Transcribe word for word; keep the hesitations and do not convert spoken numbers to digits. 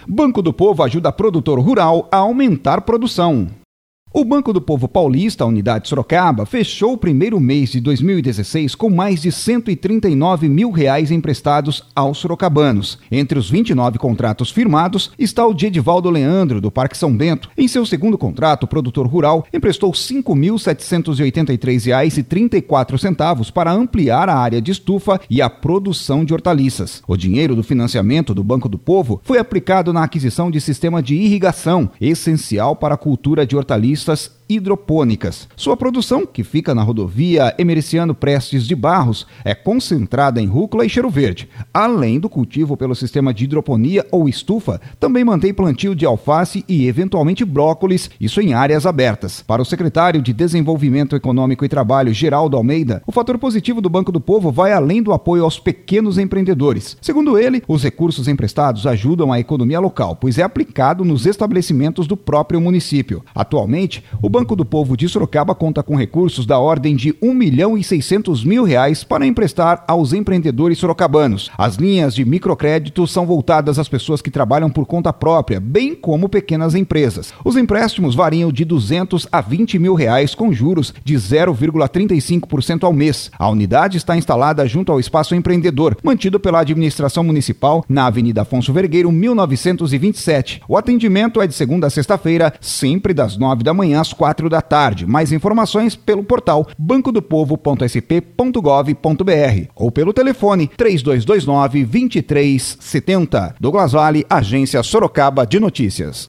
Banco do Povo ajuda produtor rural a aumentar produção. O Banco do Povo Paulista, a unidade Sorocaba, fechou o primeiro mês de dois mil e dezesseis com mais de cento e trinta e nove mil reais emprestados aos sorocabanos. Entre os vinte e nove contratos firmados está o de Edivaldo Leandro, do Parque São Bento. Em seu segundo contrato, o produtor rural emprestou cinco mil setecentos e oitenta e três reais e trinta e quatro centavos para ampliar a área de estufa e a produção de hortaliças. O dinheiro do financiamento do Banco do Povo foi aplicado na aquisição de sistema de irrigação, essencial para a cultura de hortaliças hidropônicas. Sua produção, que fica na rodovia Emericiano Prestes de Barros, é concentrada em rúcula e cheiro verde. Além do cultivo pelo sistema de hidroponia ou estufa, também mantém plantio de alface e, eventualmente, brócolis, isso em áreas abertas. Para o secretário de Desenvolvimento Econômico e Trabalho, Geraldo Almeida, o fator positivo do Banco do Povo vai além do apoio aos pequenos empreendedores. Segundo ele, os recursos emprestados ajudam a economia local, pois é aplicado nos estabelecimentos do próprio município. Atualmente, o Banco do Povo de Sorocaba conta com recursos da ordem de um milhão e seiscentos mil reais para emprestar aos empreendedores sorocabanos. As linhas de microcrédito são voltadas às pessoas que trabalham por conta própria, bem como pequenas empresas. Os empréstimos variam de duzentos a vinte mil reais com juros de zero vírgula trinta e cinco por cento ao mês. A unidade está instalada junto ao Espaço Empreendedor, mantido pela administração municipal na Avenida Afonso Vergueiro, mil novecentos e vinte e sete. O atendimento é de segunda a sexta-feira, sempre das nove da manhã às quatro da tarde. Mais informações pelo portal banco do povo ponto s p ponto gov ponto b r ou pelo telefone três dois dois nove, dois três sete zero. Douglas Vale, Agência Sorocaba de Notícias.